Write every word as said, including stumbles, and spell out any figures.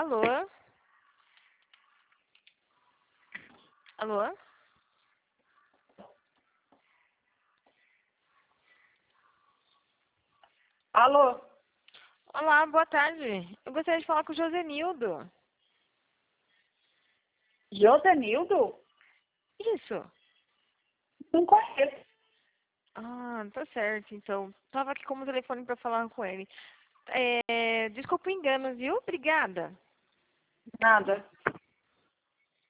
Alô? Alô? Alô? Olá, boa tarde. Eu gostaria de falar com o Josenildo. Josenildo? Isso. Não conheço. Ah, tá certo, então. Tava aqui como telefone para falar com ele. É, desculpa o engano, viu? Obrigada. Nada.